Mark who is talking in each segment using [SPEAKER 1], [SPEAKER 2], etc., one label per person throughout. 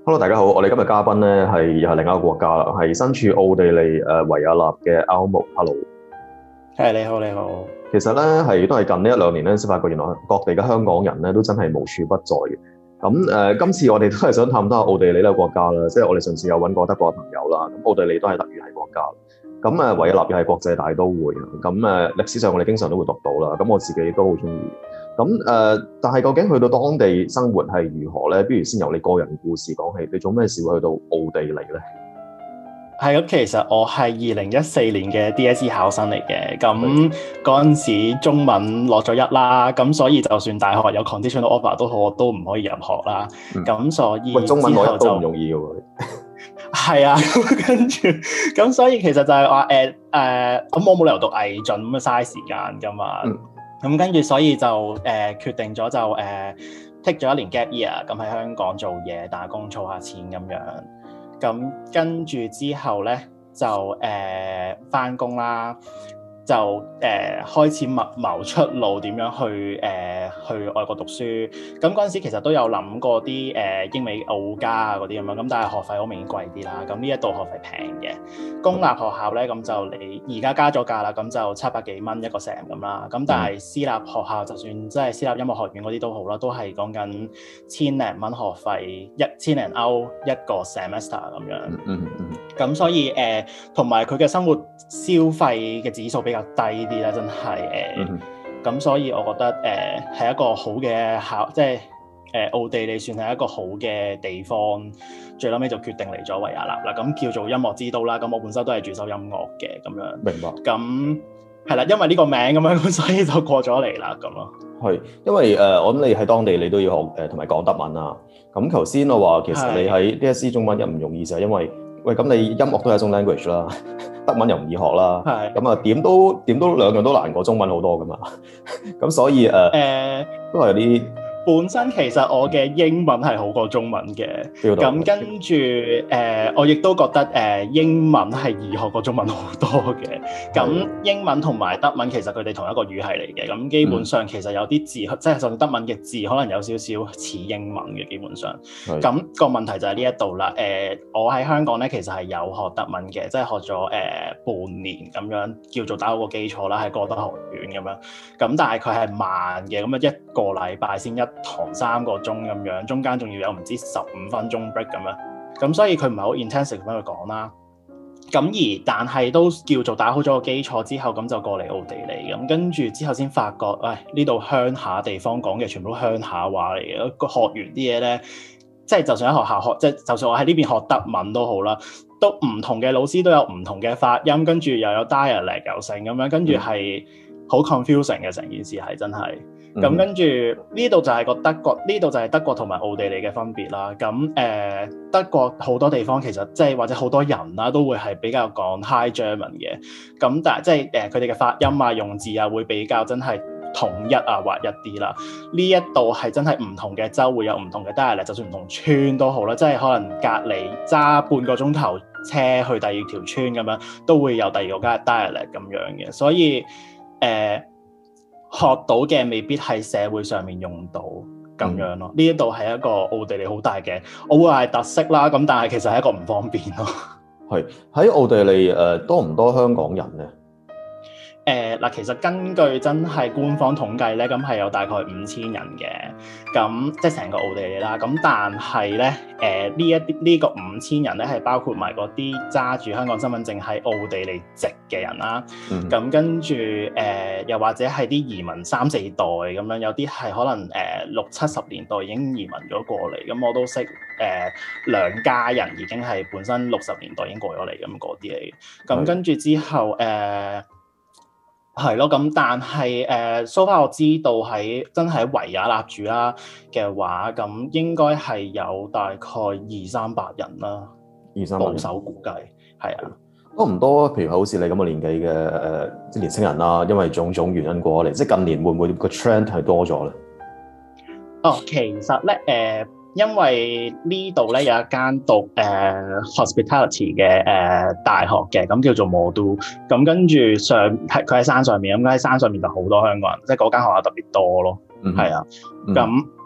[SPEAKER 1] Hello，大家好，我哋今日嘉賓咧又係另一個國家啦，係身處奧地利維也納嘅 Almo。Hello，
[SPEAKER 2] 係你好，你好。
[SPEAKER 1] 其實咧都係近呢一兩年咧先發覺原來各地嘅香港人咧都真係無處不在嘅。咁今次我哋都係想探討下奧地利呢個國家啦，即係我哋上次有揾過德國嘅朋友啦，咁奧地利都係德語系國家。咁維也納又係國際大都會，咁歷史上我哋經常都會讀到啦，咁我自己都好中意。咁但係究竟去到當地生活係如何咧？不如先由你個人故事講起，你做咩事會去到奧地利咧？
[SPEAKER 2] 係咁，其實我係2014年嘅 DSE 考生嚟嘅，咁嗰陣時中文落咗1啦，咁所以就算大學有 conditional offer 都好，我都唔可以入學啦。咁所以
[SPEAKER 1] 中文攞1都唔容易嘅喎。
[SPEAKER 2] 係啊，跟住咁所以其實就係話咁我冇理由讀毅進咁嘥時間噶嘛。咁跟住所以就決定咗就take 咗1年 gap year， 咁喺香港做嘢打工儲下錢咁樣。咁跟住之後咧就返工啦，就開始密謀出路點樣去外國讀書。咁嗰陣時其實都有諗過啲英美澳加啊嗰啲咁樣，咁但係學費好明顯貴啲啦。咁呢一度學費平嘅，公立學校咧咁就你而家加咗價啦，咁就700幾蚊一個 sem 咁啦。咁但係私立學校就算即係私立音樂學院嗰啲都好啦，都係講緊千零蚊學費，1000零歐一個 semester 咁樣。咁所以同埋佢嘅生活消費嘅指數比較低啲啦，真係咁所以我覺得係一個好嘅即係奧地利算係一個好嘅地方。最後尾就決定嚟咗維也納啦，咁叫做音樂之都啦。咁我本身都係主修音樂嘅咁樣。明白。咁係啦，因為呢個名咁樣，咁所以就過咗嚟啦咁咯。係，
[SPEAKER 1] 因為我諗你喺當地你都要學同埋講德文啊。咁頭先我話其實你喺 DSE 中文又唔容易，就係因為咁你音樂都係一種 language 啦，德文又唔易學啦。係。咁啊點都兩樣都難過中文好多噶嘛。咁所以都係有啲。
[SPEAKER 2] 本身其實我嘅英文係好過中文嘅，咁跟住我亦都覺得英文係易學過中文好多嘅。咁英文同埋德文其實佢哋同一個語系嚟嘅，咁基本上其實有啲字，即係就算德文嘅字可能有少少似英文嘅基本上。咁個問題就係呢一度啦。我喺香港咧其實係有學德文嘅，即係學咗半年咁樣，叫做打好個基礎啦，喺歌德學院咁樣。咁但係佢係慢嘅，咁啊一個禮拜先一堂3個鐘咁樣，中間仲要有唔知15分鐘 break 咁樣，咁所以佢唔係好 intensive 咁樣去講啦。咁但係都叫做打好咗個基礎之後，咁就過嚟奧地利咁，跟住之後先發覺，呢度鄉下地方講嘅全部都鄉下話嚟嘅。學完啲嘢咧，即係就算喺學校學，即係就算我喺呢邊學德文都好啦，都唔同嘅老師都有唔同嘅發音，跟住又有 dialect 又成咁樣，跟住係好 confusing 嘅成件事係真係。咁跟住呢度就係個德國，呢度就係德國同埋奧地利嘅分別啦。咁德國好多地方其實即係或者好多人啦，都會係比較講 High German 嘅。咁但係即係佢哋嘅發音啊、用字啊，會比較真係統一啊、劃一啲啦。呢一度係真係唔同嘅州會有唔同嘅 dialect，就算唔同村都好啦，即係可能隔離揸半個鐘頭車去第二條村咁樣，都會有第二個 dialect 咁樣嘅。所以學到嘅未必喺社會上面用到咁樣咯。呢一度係一個奧地利好大嘅，我會話係特色啦。咁但係其實係一個唔方便咯。係喺奧地利多唔多香港人咧？嗱，其實根據真係官方統計咧，咁係有大概5000人嘅，咁即係成個奧地利啦。咁但係咧，呢個5000人咧係包括埋嗰啲揸住香港身份證喺奧地利籍嘅人啦。咁跟住又或者係啲移民3、4代咁樣，有啲係可能60、70年代已經移民咗過嚟。咁我都識2家人已經係本身60年代已經過咗嚟咁嗰啲嚟嘅。咁跟住之後係咯，咁但係so far 我知道真係喺維也納住啦嘅話，咁應該係有大概200-300人啦，200-300保守估計係啊。多唔多？譬如好似你咁嘅年紀嘅年輕人啦，因為種種原因過嚟，即係近年會唔會個 trend 係多咗咧？其實咧因為呢度咧有一間讀hospitality 嘅大學嘅，咁叫做摩都，咁跟住佢喺山上面，咁喺山上面就好多香港人，即係嗰間學校特別多咯，係啊，咁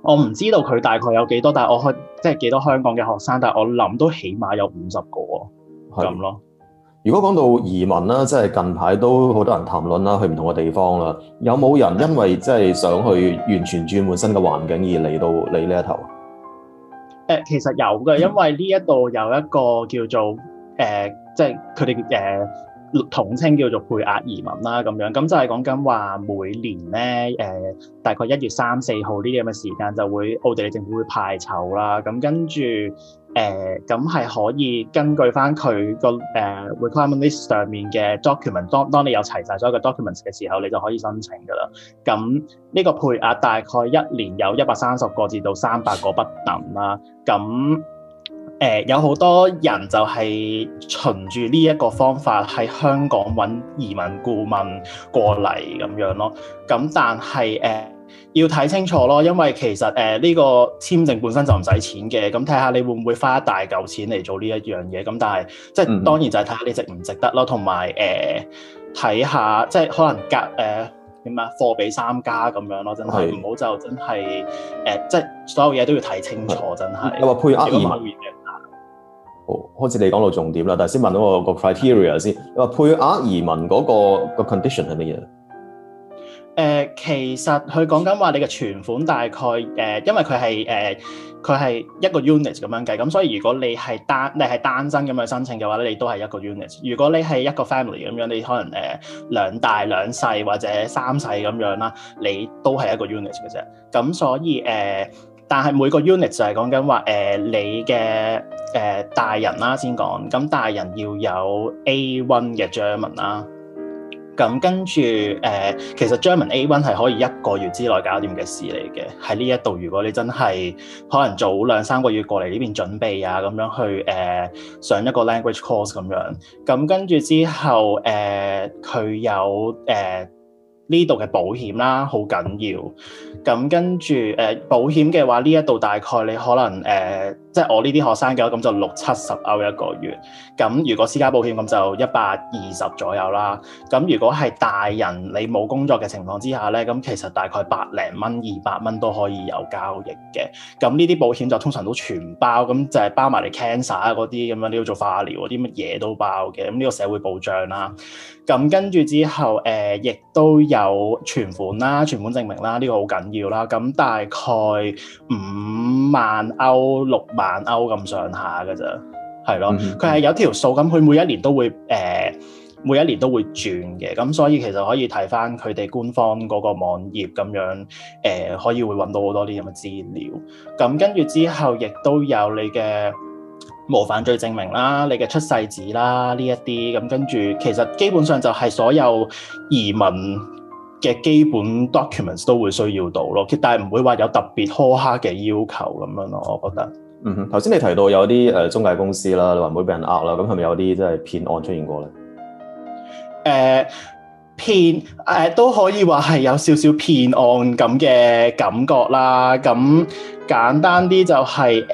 [SPEAKER 2] 我唔知道佢大概有幾多，但係我即係幾多香港嘅學生，但係我諗都起碼有50個咁咯。
[SPEAKER 1] 如果講到移民啦，即係近排都好多人談論啦，去唔同嘅地方啦，有冇人因為即係想去完全轉換新嘅環境而嚟到你呢一頭？
[SPEAKER 2] 其實有嘅，因為呢一度有一個叫做即係佢哋統稱叫做配額移民啦，咁樣咁就係講緊話每年咧大概1月3、4號呢啲咁嘅時間就會奧地利政府會派籌啦，咁跟住咁係可以根據翻佢個requirement list 上面嘅 document， 當你有齊晒所有嘅 documents 嘅時候，你就可以申請噶啦。咁呢個配額大概一年有130個至到300個不等啦。咁有好多人就係循住呢一個方法喺香港揾移民顧問過嚟咁樣咯。咁但係要睇清楚咯，因為其實呢個簽證本身就唔使錢嘅，咁睇下你會唔會花一大嚿錢嚟做呢一樣嘢。咁但係即係當然就係睇下你值唔值得咯，同埋睇下即係可能點啊貨比三家咁樣咯，真係唔好就真係即係所有嘢都要睇清楚，真係。
[SPEAKER 1] 有話配額移民。好似你講到重點啦，但係先問到我個 criteria 先。你話配額移民嗰個 condition 係乜嘢？
[SPEAKER 2] 其實佢講緊話你嘅存款大概因為佢係一個 unit 咁樣計，咁所以如果你係單身咁樣申請嘅話咧，你都係一個 unit。如果你係一個 family 咁樣，你可能兩大兩細或者三細咁樣啦，你都係一個 unit 嘅啫。咁所以但係每個 unit 就係講緊話你嘅大人啦先講，咁大人要有 A1 嘅 German 啦。咁跟住其實 German A1 係可以1個月之內搞掂嘅事嚟嘅。喺呢一度，如果你真係可能早2-3個月過嚟呢邊準備啊，咁樣去上一個 language course 咁樣。咁跟住之後佢有呢度嘅保險啦，好緊要。咁跟住保險嘅話，呢一度大概你可能即係我呢啲學生嘅話，咁就60-70歐一個月。咁如果私家保險咁就120左右啦。咁如果係大人你冇工作嘅情況之下咧，咁其實大概百零蚊、200蚊都可以有交易嘅。咁呢啲保險就通常都全包，咁就係包埋你 cancer 啊嗰啲咁樣，你要做化療嗰啲乜嘢都包嘅。咁呢個社會保障啦。咁跟住之後亦都有存款啦、存款證明啦，呢個好緊要啦。咁大概5萬歐、6萬歐咁上下嘅啫，係咯。佢係有條數，咁佢每一年都會轉嘅。咁所以其實可以睇翻佢哋官方嗰個網頁咁樣，可以會揾到好多啲咁嘅資料。咁跟住之後，亦都有你嘅無犯罪證明啦，你嘅出世紙啦，呢一啲咁，跟住其實基本上就係所有移民嘅基本 documents 都會需要到咯，但係唔會話有特別苛刻嘅要求咁樣咯，我覺得。
[SPEAKER 1] 頭先你提到有啲中介公司啦，你話唔會俾人呃啦，咁係咪有啲即係騙案出現過咧？
[SPEAKER 2] 騙都可以話係有少少騙案咁嘅感覺啦。咁簡單啲就係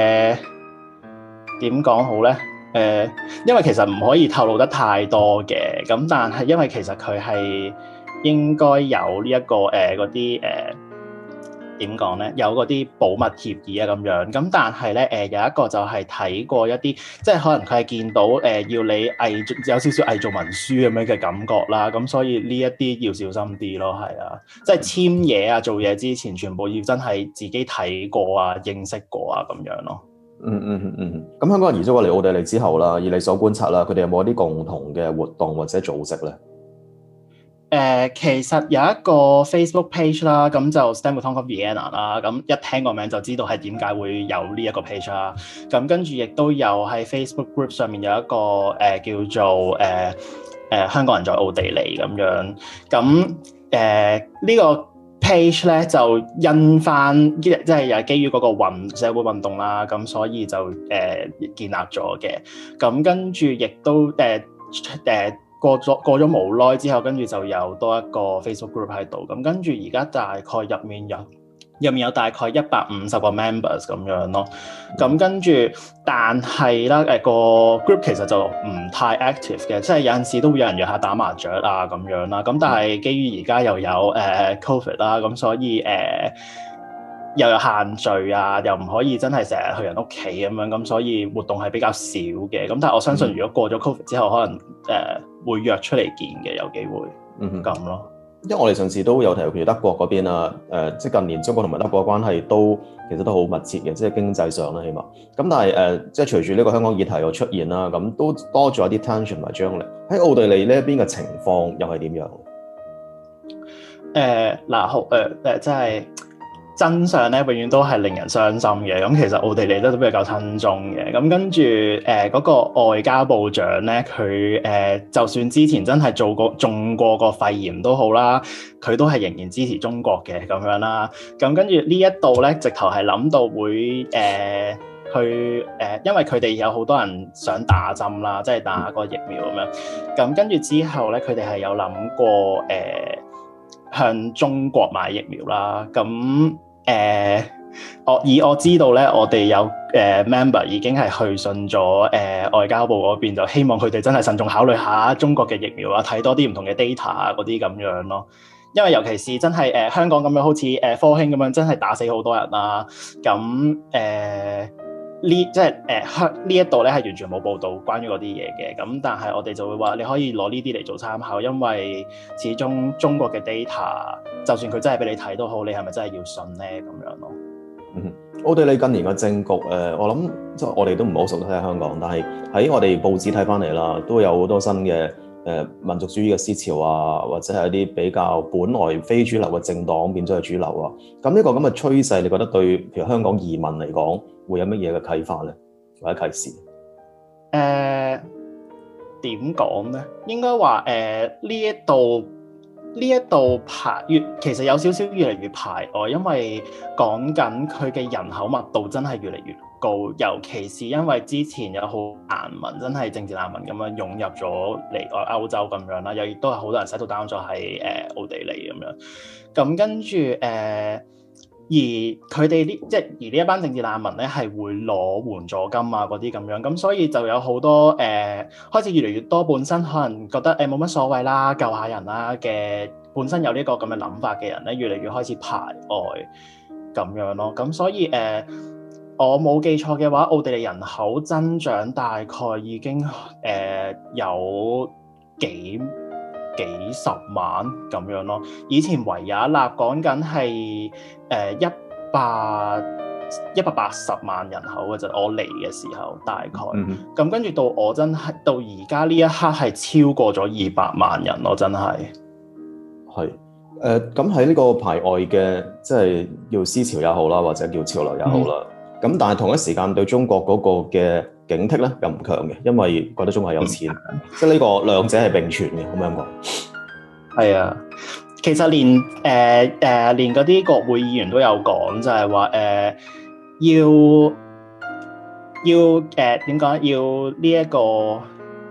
[SPEAKER 2] 點講好咧？因為其實唔可以透露得太多嘅，咁但係因為其實佢係應該有呢一個嗰啲點講咧？有嗰啲保密協議啊咁樣，咁但係咧有一個就係睇過一啲，即係可能佢係見到要你有少少偽造文書咁樣嘅感覺啦，咁所以呢一啲要小心啲咯，係啊，即係簽嘢啊、做嘢之前全部要真係自己睇過啊、認識過啊咁樣咯。
[SPEAKER 1] 咁香港人移咗過嚟奧地利之後啦，以你所觀察啦，佢哋有冇一啲共同嘅活動或者組織咧？
[SPEAKER 2] 其實有一個 Facebook page 啦，咁就 Stand with Hong Kong Vienna 啦，咁一聽個名就知道係點解會有呢一個 page 啦。咁跟住亦都有喺 Facebook group 上面有一個叫做香港人在奧地利咁樣。咁呢個 page 咧就因翻即係又係基於嗰個社會運動啦，咁所以就建立咗嘅。咁跟住亦都過咗無耐之後，跟住就有多一個 Facebook group 喺度。咁跟住而家大概入面有大概150個 members 咁樣咯。咁跟住，但係啦個 group 其實就唔太 active 嘅，即係有陣時都會有人約下打麻雀啊咁樣啦。咁但係基於而家又有COVID 啦，咁所以又有限聚啊，又唔可以真係成日去人屋企咁樣，咁所以活動係比較少嘅。咁但係我相信，如果過咗 Covid 之後，可能會約出嚟見嘅，有機會咁咯。
[SPEAKER 1] 因為我哋上次都有提到，譬如德國嗰邊啊，即係近年中國同埋德國嘅關係都其實都好密切嘅，即係經濟上啦，起碼。咁但係即係隨住呢個香港議題又出現啦，咁都多咗一啲 tension 同埋張力。喺奧地利呢一邊嘅情況又係點樣？
[SPEAKER 2] 即係真相咧，永遠都係令人傷心嘅。咁其實奧地利都比較親中嘅。咁跟住嗰個外交部長咧，佢就算之前真係中過個肺炎都好啦，佢都係仍然支持中國嘅咁樣啦。咁跟住呢一度咧，直頭係諗到會因為佢哋有好多人想打針啦，即係打個疫苗咁樣。咁跟住之後咧，佢哋係有諗過向中國買疫苗啦。咁我知道咧，我哋有member 已經係去信咗外交部嗰邊，就希望佢哋真係慎重考慮下中國嘅疫苗啊，睇多啲唔同嘅 data 啊嗰啲咁樣咯。因為尤其是真係香港咁樣，好似科興咁樣，真係打死好多人啦。咁呢一度咧係完全冇報道關於嗰啲嘢嘅。咁但係我哋就會話你可以攞呢啲嚟做參考，因為始終中國嘅 data， 就算佢真係俾你睇都好，你係咪真係要信咧咁樣咯？
[SPEAKER 1] 奧地利近年嘅政局，我諗即係我哋都唔好熟悉喺香港，但係喺我哋報紙睇翻嚟啦，都有好多新嘅民族主義嘅思潮啊，或者係一啲比較本來非主流嘅政黨變咗係主流啊。咁呢個咁嘅趨勢，你覺得對譬如香港移民嚟講，會有乜嘢嘅啟發咧，或者啟示？
[SPEAKER 2] 點講咧？應該話呢一度其實有少少越嚟越排外，因為講緊佢嘅人口密度真係越嚟越高，尤其是因為之前有好難民，真係政治難民咁樣湧入咗嚟歐洲咁樣啦，又亦都係好多人settle down咗喺奧地利咁樣，咁跟住而佢哋而呢一班政治難民咧係會攞援助金啊嗰啲咁樣，咁所以就有好多開始越嚟越多本身可能覺得冇乜所謂啦，救下人啦嘅本身有呢個咁嘅諗法嘅人咧，越嚟越開始排外咁樣咯。咁所以我冇記錯嘅話，奧地利人口增長大概已經有幾十萬咁樣咯。以前維也納講緊係180萬人口嘅啫，我嚟嘅時候大概。咁跟住到我真係到而家呢一刻係超過咗200萬人咯，真係。
[SPEAKER 1] 係咁喺呢個排外嘅，即係叫思潮也好啦，或者叫潮流也好啦。咁但係同一時間對中國嗰個嘅警惕咧又唔強嘅，因為覺得中國係有錢，即係呢個兩者係並存嘅，咁樣講。係
[SPEAKER 2] 啊，其實連嗰啲國會議員都有講，就係話要點講？要呢一個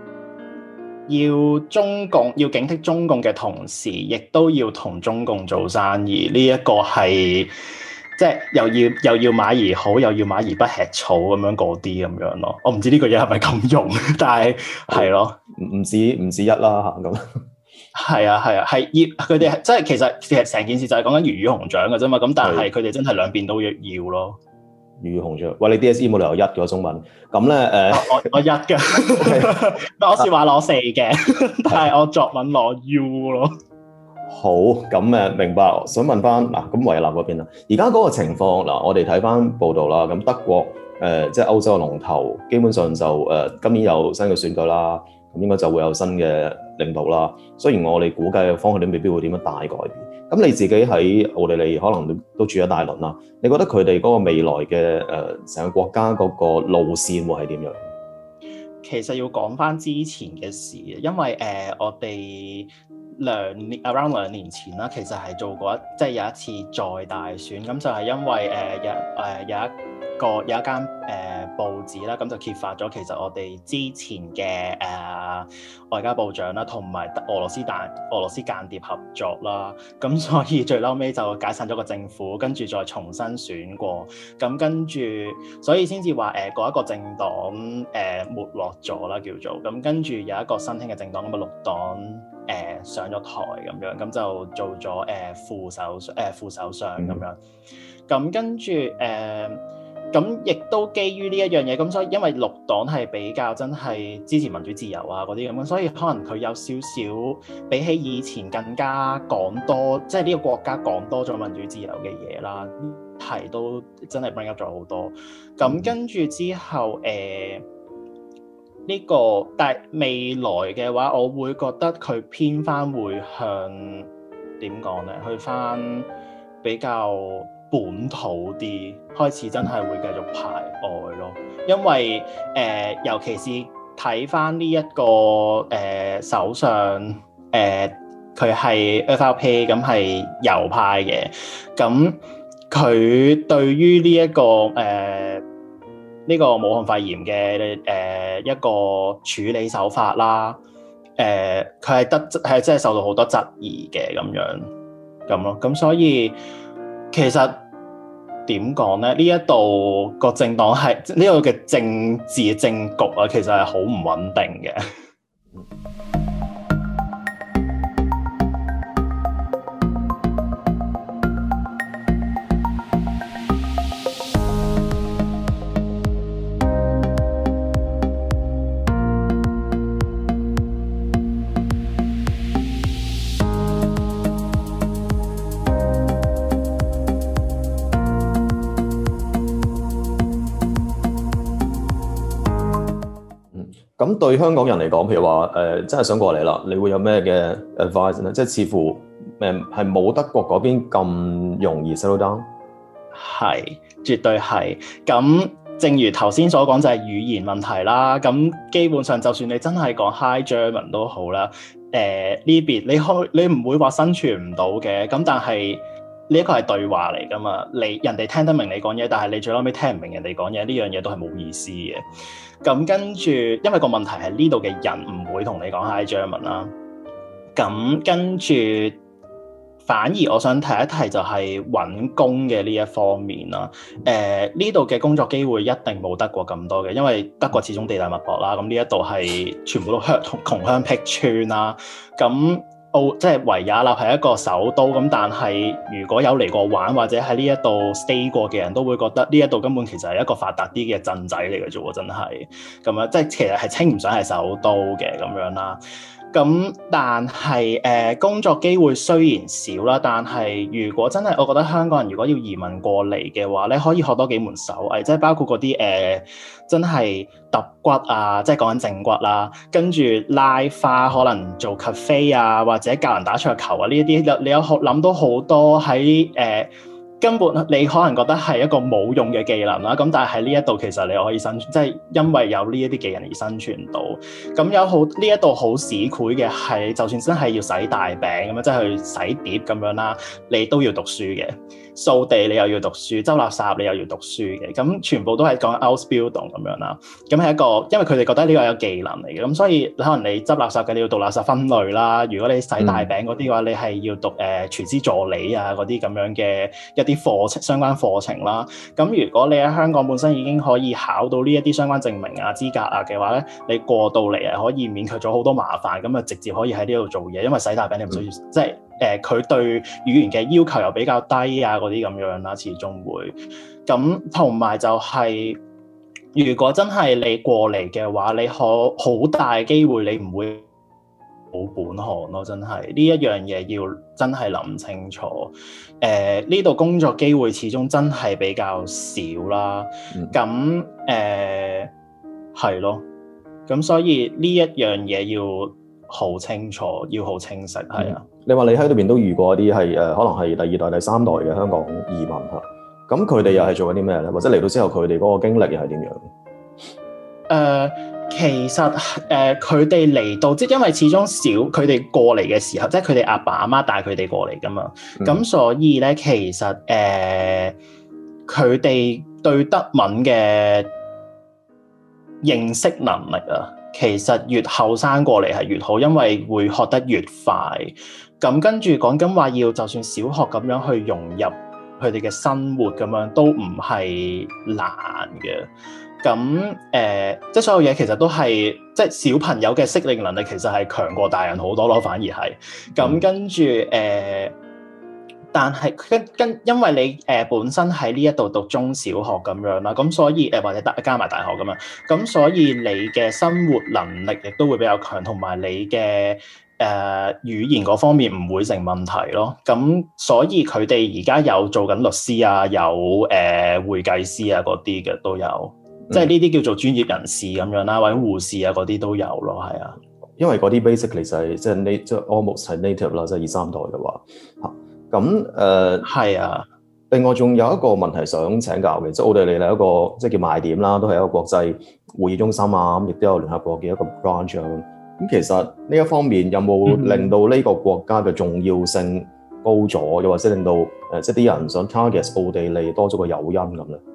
[SPEAKER 2] 要中共要警惕中共嘅同時，亦都要同中共做生意。呢一個係即係又要馬兒好，又要馬兒不吃草咁樣嗰啲咁樣咯。我唔知呢個嘢係咪咁用，但係係咯，
[SPEAKER 1] 唔止一啦嚇咁。
[SPEAKER 2] 係啊，係佢哋即係其實成件事就係講緊魚與熊掌嘅啫嘛。咁但係佢哋真係兩邊都要咯。魚
[SPEAKER 1] 與熊掌，喂，你 DSE 冇理由1嘅中文咁咧
[SPEAKER 2] 我1嘅，我是話攞4嘅，但係我作文攞 U 咯。
[SPEAKER 1] 好，咁明白。想問翻嗱，咁維也納嗰邊啦，而家嗰個情況嗱，我哋睇翻報道啦。咁德國即係歐洲嘅龍頭，基本上就今年有新嘅選舉啦，咁應該就會有新嘅領導啦。雖然我哋估計嘅方向都未必會點樣大改變。咁你自己喺奧地利可能都住咗大輪啦，你覺得佢哋嗰個未來嘅成個國家嗰個路線會係點樣？
[SPEAKER 2] 其實要講翻之前嘅事，因為我哋around 2年前啦，其實係做過即係有一次再大選，咁就係因為有一間報紙啦，咁就揭發咗其實我哋之前嘅外交部長啦，同埋俄羅斯間諜合作啦，咁所以最嬲尾就解散咗個政府，跟住再重新選過，咁跟住所以先至話嗰一個政黨沒落咗啦叫做，咁跟住有一個新興嘅政黨咁嘅綠黨上咗台咁樣，咁就做咗副首相咁樣。 咁跟住咁亦都基於呢一樣嘢，咁所以因為綠黨係比較真係支持民主自由啊嗰啲咁，所以可能佢有少少比起以前更加講多，即係呢個國家講多咗民主自由嘅嘢啦，係都真係 bring up 咗好多。咁跟住之後呢個但係未來嘅話，我會覺得佢偏翻會向點講咧，去翻比較本土啲，開始真係會繼續排外咯。因為尤其是睇翻呢一個首相佢係 FRP 咁係右派嘅，咁佢對於呢一個呢個武漢肺炎嘅一個處理手法啦，佢係真係受到好多質疑嘅咁咯，咁所以其實點講咧？呢一度個政黨係呢個嘅政治政局啊，其實係好唔穩定嘅。
[SPEAKER 1] 咁對香港人嚟講，譬如話真係想過嚟啦，你會有咩嘅 advice 咧？即係似乎係冇德國嗰邊咁容易 settle down。
[SPEAKER 2] 係，絕對係。咁正如頭先所講，就係語言問題啦。咁基本上，就算你真係講 High German 都好啦，呢邊你唔會話生存唔到嘅。咁但係呢一個係對話嚟㗎嘛，人哋聽得明你講嘢，但係你最後尾聽唔明人哋講嘢，呢樣嘢都係冇意思嘅。咁跟住，因為個問題係呢度嘅人唔會同你講 High German 啦。咁跟住，反而我想提一提就係揾工嘅呢一方面啦。呢度嘅工作機會一定冇德國咁多嘅，因為德國始終地大物博啦。咁呢一度係全部都窮鄉僻村啦。咁即係維也納係一個首都，咁但係如果有嚟過玩或者喺呢一度 stay 過嘅人都會覺得呢一度根本其實係一個發達啲嘅鎮仔嚟嘅啫喎，真係咁樣，即係其實係稱唔上係首都嘅咁樣啦。咁但係工作機會雖然少啦，但係如果真係我覺得香港人如果要移民過嚟嘅話咧，可以學多幾門手藝，即係包括嗰啲真係揼骨啊，即係講緊正骨啦，跟住拉花，可能做 cafe 啊，或者教人打桌球啊，呢一啲你有諗到好多喺根本你可能覺得係一個冇用嘅技能啦，咁但係喺呢一度其實你可以生存，即係因為有呢一啲技能而生存到。咁有好呢一度好市儈嘅係，就算真係要洗大餅咁樣，即係去洗碟咁樣啦，你都要讀書嘅。掃地你又要讀書，執垃圾你又要讀書嘅，咁全部都係講 Ausbildung 咁樣啦。咁係一個，因為佢哋覺得呢個係一個技能嚟嘅，咁所以可能你執垃圾嘅你要讀垃圾分類啦。如果你洗大餅嗰啲嘅話，你係要讀廚師助理啊嗰啲咁樣嘅一啲課程相關課程啦。咁如果你喺香港本身已經可以考到呢一啲相關證明啊資格啊嘅話咧，你過到嚟可以免卻咗好多麻煩，咁啊直接可以喺呢度做嘢，因為洗大餅你唔需要即係。佢對語言嘅要求又比較低啊，嗰啲咁樣啦，始終會咁。同埋就係、是，如果真係你過嚟嘅話，你好大機會你唔會冇本行咯，真係呢一樣嘢要真係諗清楚。呢度工作機會始終真係比較少啦。咁係咯，咁所以呢一樣嘢要好清楚，要好清晰，係啊。
[SPEAKER 1] 你話你喺度邊都遇過一啲係可能係第二代、第三代嘅香港移民嚇，咁佢哋又係做緊啲咩咧？或者嚟到之後佢哋嗰個經歷又係點樣？
[SPEAKER 2] 其實佢哋嚟到，即係因為始終少佢哋過嚟嘅時候，即係佢哋阿爸阿媽帶佢哋過嚟噶嘛，咁所以咧其實佢哋對德文嘅認識能力啊，其實越後生過嚟係越好，因為會學得越快。咁跟住講緊話要就算小學咁樣去融入佢哋嘅生活咁樣都唔係難嘅。咁即係所有嘢其實都係即係小朋友嘅適應能力其實係強過大人好多咯，反而係。咁跟住但係因為你本身喺呢一度讀中小學咁樣啦，咁所以或者加埋大學咁樣，咁所以你嘅生活能力亦都會比較強，同埋你嘅語言嗰方面唔會成問題咯。咁所以佢哋而家有做緊律師啊，有會計師啊嗰啲嘅都有，即係呢啲叫做專業人士咁樣啦，或者護士啊嗰啲都有咯，係啊。
[SPEAKER 1] 因為嗰啲 basically 就係即係 almost 係 native 啦，即係二三代嘅話嚇。咁
[SPEAKER 2] 係啊。
[SPEAKER 1] 另外仲有一個問題想請教嘅，即係奧地利係一個即係叫賣點啦，都係一個國際會議中心啊，亦都有聯合國嘅一個 branch 啊。咁其實呢一方面有冇令到呢個國家嘅重要性高咗，又或者令到即係啲人想 target 奧地利多咗個誘因咁咧？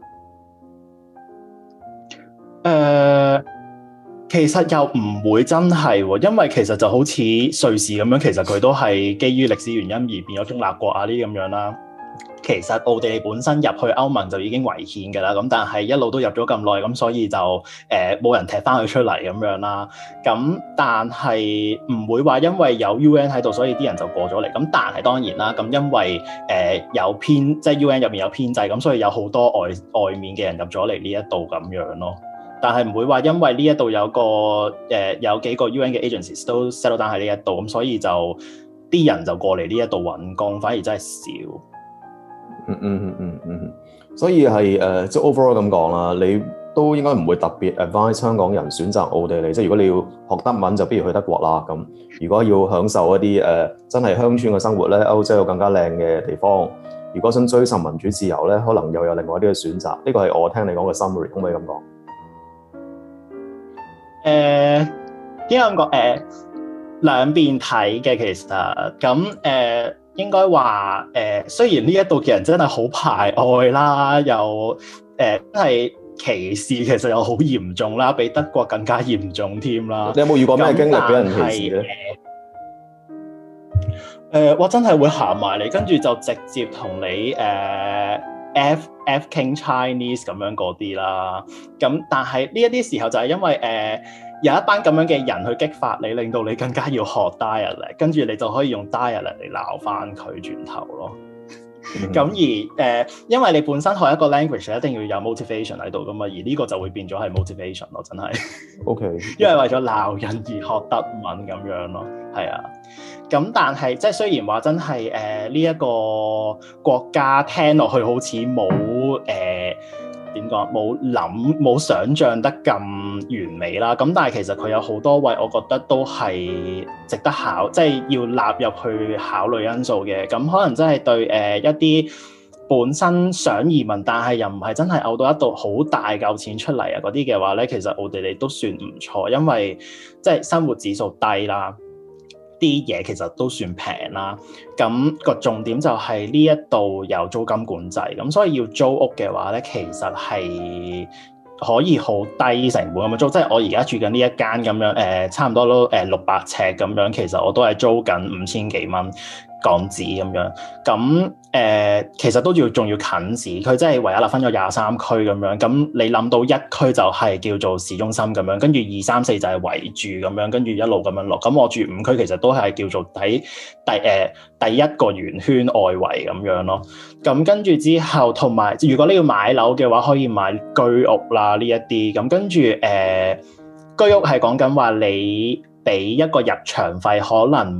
[SPEAKER 2] 其實又唔會真係喎，因為其實就好似瑞士咁樣，其實佢都係基於歷史原因而變咗中立國啊呢啲咁樣啦。其實奧地利本身入去歐盟就已經違憲㗎啦，咁但係一路都入咗咁耐，咁所以就冇人踢翻佢出嚟咁樣啦。咁但係唔會話因為有 UN 喺度，所以啲人就過咗嚟。咁但係當然啦，咁因為有編，即係 UN 入面有編制，咁所以有好多外面嘅人入咗嚟呢一度咁樣咯。但係唔會話因為呢一度有有幾個 UN 嘅 agencies 都 settle down 喺呢一度，咁所以就啲人就過嚟呢一度揾工，反而真係少。
[SPEAKER 1] 所以係即係 overall 咁講啦，你都應該唔會特別 advise 香港人選擇奧地利。即係如果你要學德文，就不如去德國啦。咁如果要享受一啲真係鄉村嘅生活咧，歐洲有更加靚嘅地方。如果想追尋民主自由咧，可能又有另外一啲嘅選擇。呢個係我聽你講嘅 summary，可唔可以咁講？
[SPEAKER 2] 應該咁講，兩邊睇嘅其實咁應該話雖然呢一度嘅人真係好排外啦，又真係歧視，其實又好嚴重啦，比德國更加嚴重添啦。你
[SPEAKER 1] 有冇遇過咩經歷俾人歧視咧？
[SPEAKER 2] 我真係會行埋嚟，跟住就直接同你F King Chinese 咁樣嗰啲啦。咁但係呢一啲時候就係因為有一班咁樣嘅人去激發你，令到你更加要學 dialect， 跟住你就可以用 dialect 嚟鬧翻佢轉頭咯。咁而因為你本身學一個 language 一定要有 motivation 喺度噶嘛，而呢個就會變咗係 motivation 咯，真係。OK， 因為為咗鬧人而學德文咁樣咯，係啊。咁但係即係雖然話真係呢一個國家聽落去好似冇點講，冇想像得咁完美啦。咁但係其實佢有好多位，我覺得都係值得即係要納入去考慮因素嘅。咁可能真係對一啲本身想移民，但係又唔係真係嘔到一度好大嚿錢出嚟啊嗰啲嘅話咧，其實奧地利都算唔錯，因為即係生活指數低啦。啲嘢其實都算平啦，咁個重點就係呢一度有租金管制，咁所以要租屋嘅話咧，其實係可以好低成本咁樣租，即係我而家住緊呢一間咁樣，差唔多都600尺咁樣，其實我都係租緊5000幾蚊港紙咁樣，咁其實都仲要近市，佢即係維也納分咗23區咁樣，咁你諗到一區就係叫做市中心咁樣，跟住2、3、4就係圍住咁樣，跟住一路咁樣落，咁我住5區其實都係叫做喺第一個圓圈外圍咁樣咯，咁跟住之後同埋如果你要買樓嘅話，可以買居屋啦呢一啲，咁跟住居屋係講緊話你俾一個入場費可能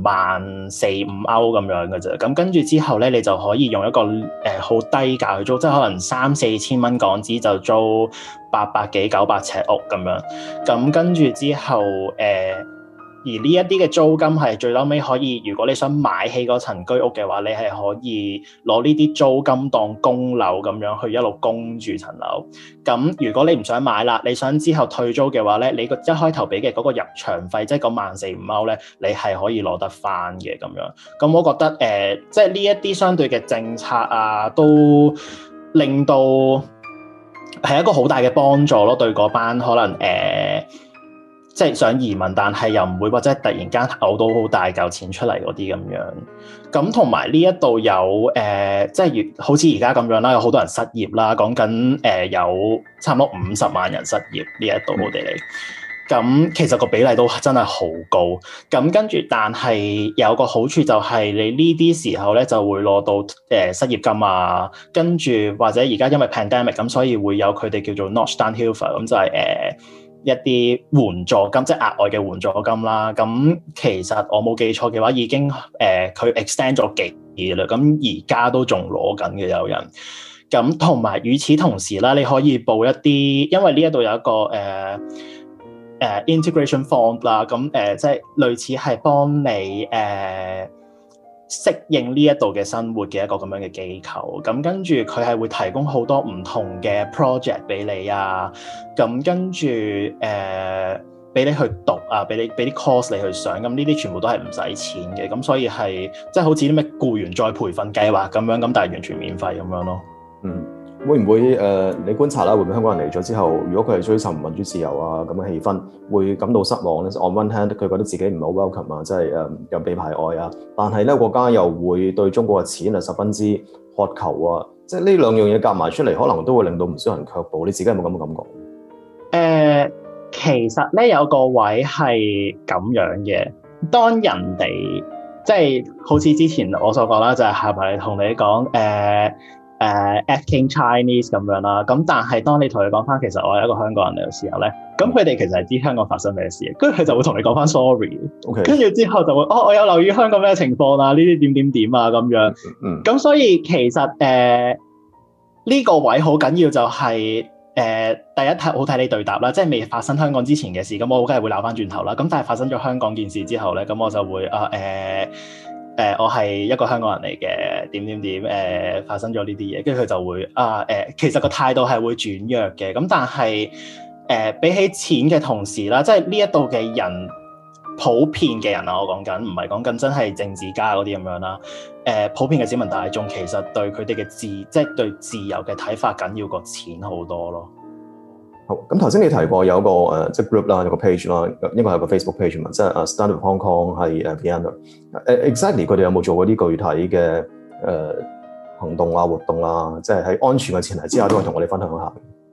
[SPEAKER 2] 14、15歐咁樣嘅啫，咁跟住之後咧，你就可以用一個好低價去租，即係可能3、4千蚊港紙就租800幾、900尺屋咁樣，咁跟住之後而呢一啲嘅租金係最嬲尾可以，如果你想買起嗰層居屋嘅話，你係可以攞呢啲租金當供樓咁樣去一路供住層樓。咁如果你唔想買啦，你想之後退租嘅話咧，你一開頭俾嘅嗰個入場費，即係嗰14、15歐咧，你係可以攞得翻嘅咁樣。咁我覺得即係呢一啲相對嘅政策啊，都令到係一個好大嘅幫助咯，對嗰班可能即係想移民，但係又唔會或者突然間嘔到好大嚿錢出嚟嗰啲咁樣。咁同埋呢一度有即係好似而家咁樣啦，有好多人失業啦，講緊有差唔多50萬人失業呢一度奧地利。 咁其實個比例都真係好高，咁跟住，但係有個好處就係你呢啲時候咧就會攞到失業金啊，跟住或者而家因為 pandemic 咁，所以會有佢哋叫做 Notch Down Hilfer， 咁就係一啲援助金，即係額外嘅援助金啦。咁其實我冇記錯嘅話，已經佢 extend 咗幾年啦，咁而家都仲攞緊嘅有人。咁同埋與此同時啦，你可以報一啲，因為呢一度有一個integration fund 啦，咁即係類似係幫你適應呢一度嘅生活嘅一個咁樣嘅機構，咁跟住佢係會提供好多唔同嘅 project 俾你啊，咁跟住俾你去讀啊，俾啲 course 你去上，咁呢啲全部都係唔使錢嘅，咁所以係即係好似啲咩僱員再培訓計劃咁樣，咁但係完全免費咁樣咯。
[SPEAKER 1] 會唔會你觀察啦？會唔會香港人嚟咗之後，如果佢係追尋民主自由啊咁嘅氣氛，會感到失望咧？ On one hand，佢覺得自己唔係好 welcome 啊，即係又被排外啊。但係咧國家又會對中國嘅錢係十分之渴求啊。即係呢兩樣嘢夾埋出嚟，可能都會令到唔少人卻步。你自己有冇咁嘅感覺？
[SPEAKER 2] 其實咧有個位係咁樣嘅，當人哋即係好似之前我所講啦，就係咪同你講acting Chinese 咁樣啦，咁但係當你同佢講翻，其實我係一個香港人嚟嘅時候咧，咁佢哋其實係知香港發生咩事，跟住佢就會同你講翻 sorry， 跟住之後就會我有留意香港咩情況啊，呢啲點啊咁樣，咁所以其實呢個位好緊要就係第一好睇你對答啦，即係未發生香港之前嘅事，咁我梗係會鬧翻轉頭啦，咁但係發生咗香港件事之後咧，咁我就會我係一個香港人嚟嘅，點發生咗呢啲嘢，跟住佢就會其實個態度係會轉弱嘅，咁但係比起錢嘅同時啦，即係呢一度嘅人普遍嘅人啊，我講緊唔係講緊真係政治家嗰啲咁樣啦，普遍嘅市民大眾其實對佢哋嘅即係對自由嘅睇法緊要過錢好多咯。
[SPEAKER 1] 好，咁頭先你提過有個即係 group 啦，有個 page 啦，應該係個 Facebook page 嘛，即係Stand With Hong Kong 係Vienna。Exactly 佢哋有冇做過啲具體嘅行動啊、活動啊？即係喺安全嘅前提之下，都可以同我哋分享一下。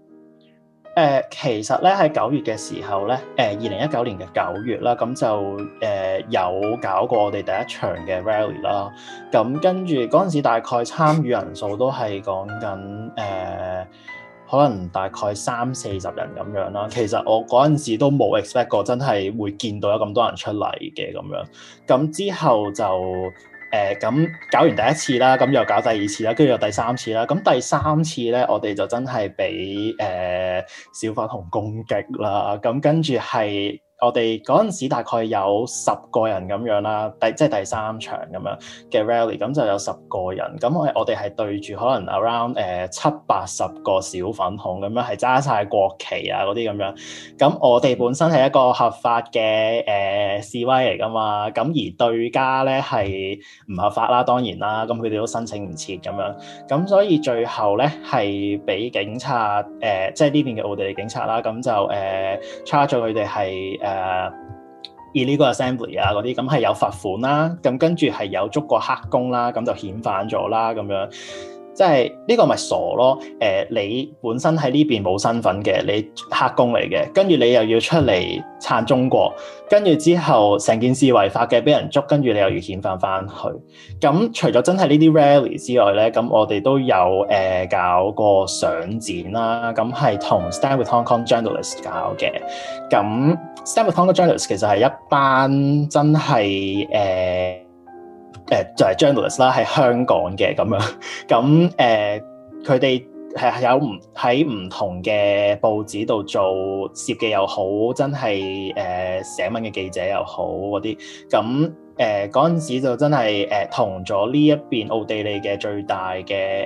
[SPEAKER 2] 其實咧喺9月嘅時候咧，2019年嘅9月啦，咁就有搞過我哋第一場嘅 rally 啦。咁跟住嗰陣時，大概參與人數都係講緊可能大概30-40人咁樣啦。其實我嗰陣時都冇 expect 過真係會見到有咁多人出嚟嘅咁樣。咁之後就咁搞完第一次啦，咁又搞第二次啦，跟住又第三次啦。咁第三次咧，我哋就真係俾小粉紅攻擊啦。咁跟住係我哋嗰陣時大概有10個人咁樣啦，即係第三場咁樣嘅 rally， 咁就有10個人。咁我哋係對住可能 around 70-80個小粉紅咁樣，係揸晒國旗啊嗰啲咁樣。咁我哋本身係一個合法嘅示威嚟噶嘛，咁而對家咧係唔合法啦，當然啦。咁佢哋都申請唔切咁樣，咁所以最後咧係俾警察即係呢邊嘅奧地利警察啦，咁就charge 咗佢哋係illegal assembly 啊嗰啲，咁係有罰款啦，咁跟住係有捉過黑工啦，咁就遣返咗啦咁樣。即係呢個咪傻咯？你本身喺呢邊冇身份嘅，你黑工嚟嘅，跟住你又要出嚟撐中國，跟住之後成件事違法嘅，俾人捉，跟住你又要遣返翻去。咁除咗真係呢啲 rally 之外咧，咁我哋都有搞過相展啦，咁係同 Stand With Hong Kong Journalists 搞嘅。咁 Stand With Hong Kong Journalists 其實係一班真係就係 journalist 啦，喺香港嘅咁樣，咁佢哋係有喺唔同嘅報紙度做攝記又好，真係寫文嘅記者又好嗰啲，咁嗰陣時就真係同咗呢一邊奧地利嘅最大嘅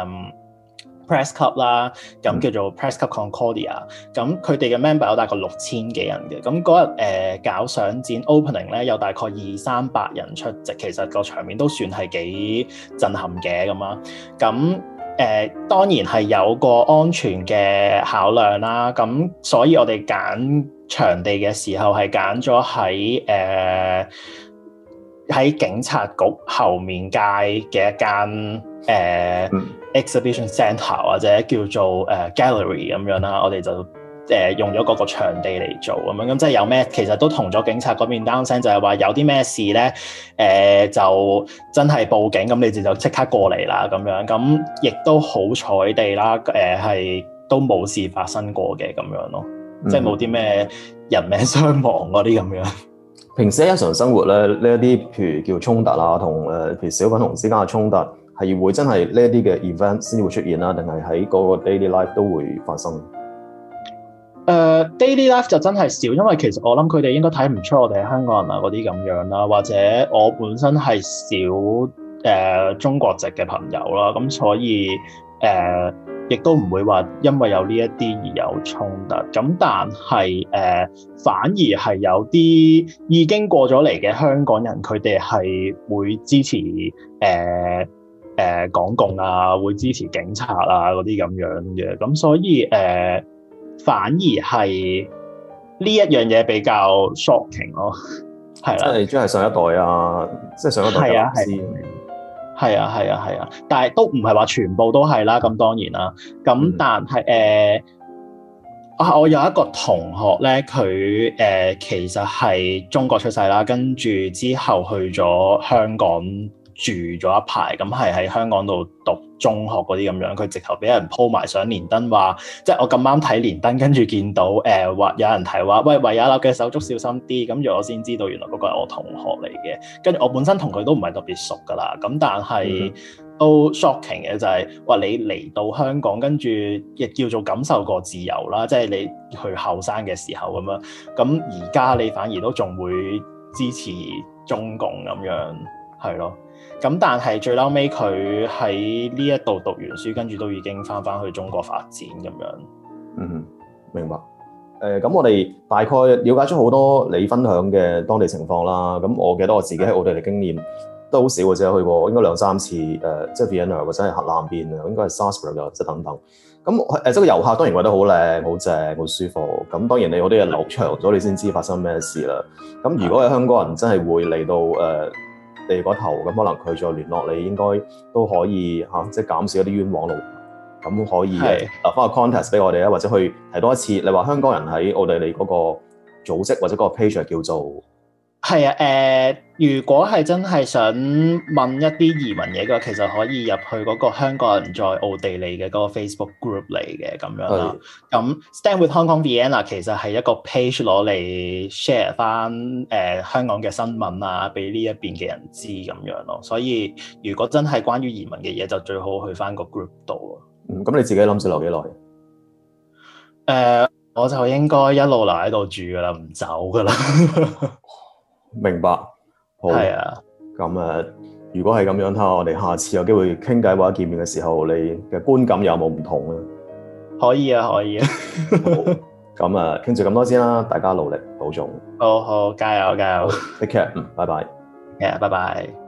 [SPEAKER 2] Press Club 啦，咁叫做 Press Club Concordia， 咁佢哋嘅 member 有大概6000幾人嘅，咁嗰日搞相展 opening 咧，有大概200-300人出席，其實個場面都算係幾震撼嘅咁啊，咁當然係有個安全嘅考量啦，咁所以我哋揀場地嘅時候係揀咗喺警察局後面街嘅一間exhibition centre 或者叫做gallery 咁樣啦，我哋就用咗嗰個場地嚟做咁樣，咁即係有咩其實都同咗警察嗰邊單聲，就係話有啲咩事咧，就真係報警，咁你哋就即刻過嚟啦咁樣，咁亦都好彩地啦，係都冇事發生過嘅咁樣咯，即係冇啲咩人命傷亡嗰啲咁樣。
[SPEAKER 1] 平時喺日常生活咧，呢一啲譬如叫衝突啊，同譬如小粉紅之間嘅衝突，係會真係呢一啲嘅 event 先會出現啦，定係喺嗰個 daily life 都會發生
[SPEAKER 2] ？Daily life 就真係少，因為其實我諗佢哋應該睇唔出我哋係香港人啊嗰啲咁樣啦，或者我本身係少中國籍嘅朋友啦，咁所以亦都唔會話因為有呢一啲而有衝突，咁但係反而係有啲已經過咗嚟嘅香港人，佢哋係會支持港共啊，會支持警察啊嗰啲咁樣嘅，咁所以反而係呢一樣嘢比較 shocking 咯，係啦，
[SPEAKER 1] 即係上一代啊，即係上一代嘅老師。
[SPEAKER 2] 係啊，但係都唔係話全部都係啦，咁當然啦。咁但係我有一個同學咧，佢其實係中國出世啦，跟住之後去咗香港住咗一排，咁係喺香港度讀中學嗰啲咁樣。佢直頭俾人鋪埋上連登話，即係我咁啱睇連登，跟住見到話有人提話，喂，維也納嘅手足小心啲，咁住我先知道原來嗰個係我同學嚟嘅。跟住我本身同佢都唔係特別熟噶啦，咁但係都 shocking 嘅就係話你嚟到香港，跟住亦叫做感受過自由啦，即係你去後生嘅時候咁樣。咁而家你反而都仲會支持中共咁樣，係咯。咁但係最嬲尾佢喺呢一度讀完書，跟住都已經翻去中國發展咁樣。
[SPEAKER 1] 明白。咁我哋大概了解咗好多你分享嘅當地情況啦。咁我記得我自己喺奧地利經驗都好少嘅啫，去過應該2-3次。即係 Vienna 或者係荷蘭邊啊，應該係 Salzburg 即係等等。咁即係個遊客當然覺得好靚、好正、好舒服。咁當然你有啲嘢留長咗，你先知發生咩事啦。咁如果係香港人真係會嚟到你嗰頭，咁可能佢再聯絡你，應該都可以即係減少一啲冤枉路。咁可以留翻個 context 俾我哋啊，或者去提多一次。你話香港人喺奧地利嗰個組織或者嗰個 page 叫做
[SPEAKER 2] 係啊，如果係真係想問一啲移民嘢嘅話，其實可以入去嗰個香港人在奧地利嘅嗰個 Facebook group 嚟嘅咁樣啦。咁 Stand with Hong Kong Vienna 其實係一個 page 攞嚟 share 翻香港嘅新聞啊，俾呢一邊嘅人知咁樣咯。所以如果真係關於移民嘅嘢，就最好去翻個 group 度。
[SPEAKER 1] 咁你自己諗住留幾
[SPEAKER 2] 耐？我就應該一路留喺度住噶啦，唔走噶啦。
[SPEAKER 1] 明白，好。
[SPEAKER 2] 係啊。
[SPEAKER 1] 咁如果係咁樣，睇下我哋下次有機會傾偈或者見面嘅時候，你嘅觀感有冇唔同咧？
[SPEAKER 2] 可以啊。
[SPEAKER 1] 咁傾住咁多先啦，大家努力保重。
[SPEAKER 2] 好，加油。
[SPEAKER 1] Take care，拜拜。
[SPEAKER 2] 拜拜。